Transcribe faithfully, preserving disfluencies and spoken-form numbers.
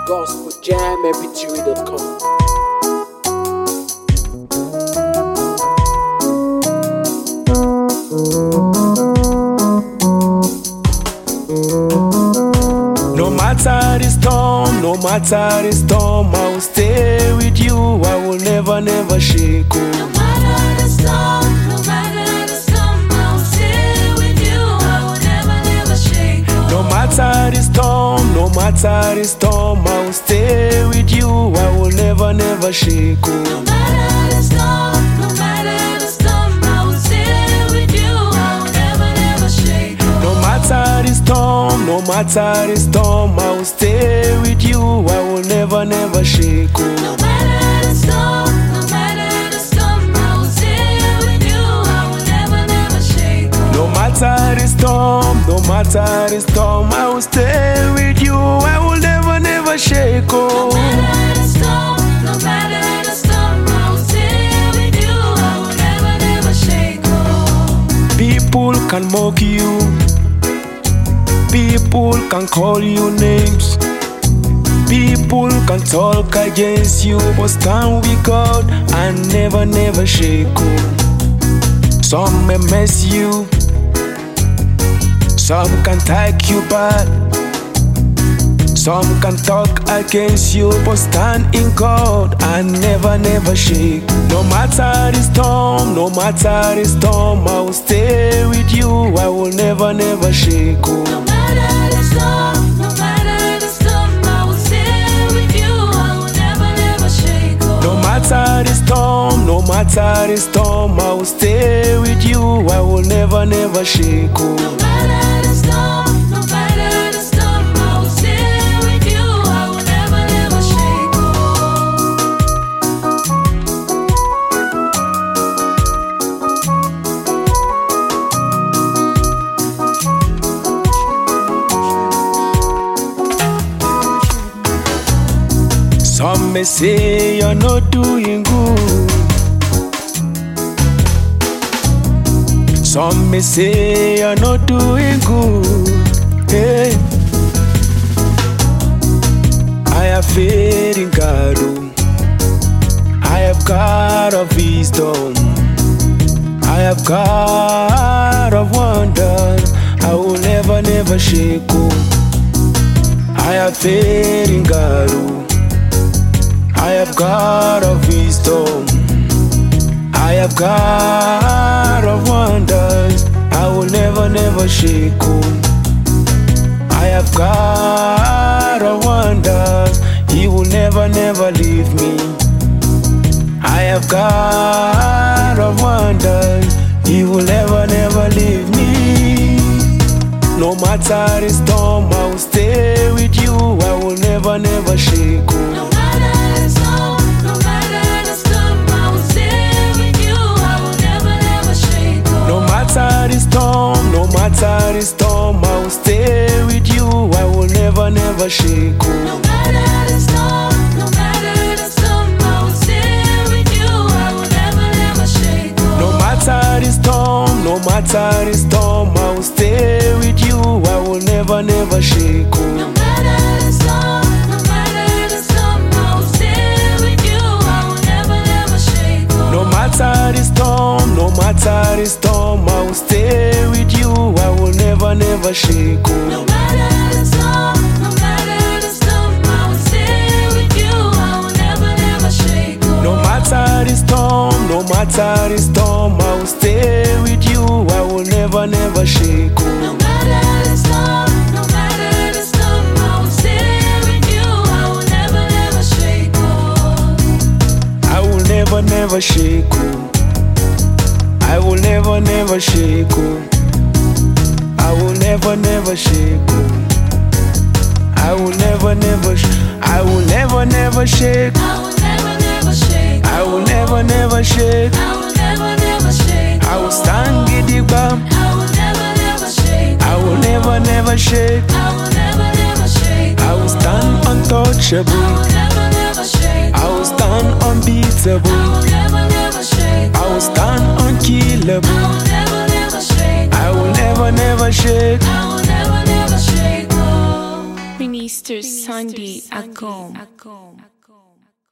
gospel jam m p three dot com. No matter the storm, no matter the storm, I will stay with you. I will never, never shake. Oh. No matter the storm, no matter the storm, I will stay with you. I will never, never shake. Oh. No matter the storm, no matter the storm, I will stay with you. I will never, never shake. Oh. No matter the storm, no matter the storm, I will stay with you. I will never, never shake. Oh. No matter the storm, no matter the storm, I will stay with you. I will never, never shake. Oh. No matter the storm, no matter the storm, I will stay with you. I will never, never shake. Oh. No matter the storm, no matter the storm, I will stay with you. I will never, never shake. Oh. No matter the storm, no matter the storm, I will stay with you. I will never, never shake. Oh. People can mock you, people can call you names, people can talk against you, but stand with God and never, never shake. Oh. Some may mess you, some can take you back, some can talk against you, but stand in God and never, never shake. No matter the storm, no matter the storm, I will stay with you. I will never, never shake. Oh. No matter the storm, no matter the storm, I will stay with you. I will never, never shake. Oh. No matter the storm, no matter the storm, I will stay with you. I will never, never shake. Oh. No matter the storm, no matter the storm, I will stay with you. I will never, never shake. Some may say you're not doing good, some may say you're not doing good. Hey, I have faith in God. Oh. I have God of wisdom, I have God of wonders. I will never, never shake. Oh. I have faith in God. Oh. I have God of wisdom, I have God of wonders. I will never, never shake. Oh. I have God of wonders. He will never, never leave me. I have God of wonders. He will never, never leave me. No matter the storm, I will stay with you. I will never, never shake. Oh. No matter the storm, no matter the storm, I will stay with you. I will never, never shake. Oh. No matter the storm, no matter the storm, I will stay with you. I will never, never shake. Oh. No matter the storm, no matter the storm, I will stay with you. I will never, never shake. Oh. No matter the storm, no matter the storm, I will stay with you. I will never, never shake. Oh. No matter the storm, no matter the storm, I will stay with you. I will never, never shake. Oh. No matter the storm, no matter the storm, I will stay with you. I will never, never shake. Oh. No matter the storm, no matter the storm, I will stay with you. I will never, never shake. Oh. No matter the storm, no matter the storm, I will stay with you. I will never, never shake. Oh. No matter the storm, no matter the storm, I will stay with you. I will never, never shake. Oh. I will never, never shake. Oh. I will never, never shake. Oh. I will never, never shake. Oh. I will never, never. Sh- I will never, never shake. I will never, never shake. I will never, never shake. I will never, never shake. I will stand gidigba. I will never, never shake. I will never, never shake. I will never, never shake. I will stand untouchable. I will never, never shake. I will stand unbeatable. I will never, never shake. I will stand unkillable. I will never, never shake. I will never, never shake. I will never, never shake. Oh. Minister Mister Sunday Agom.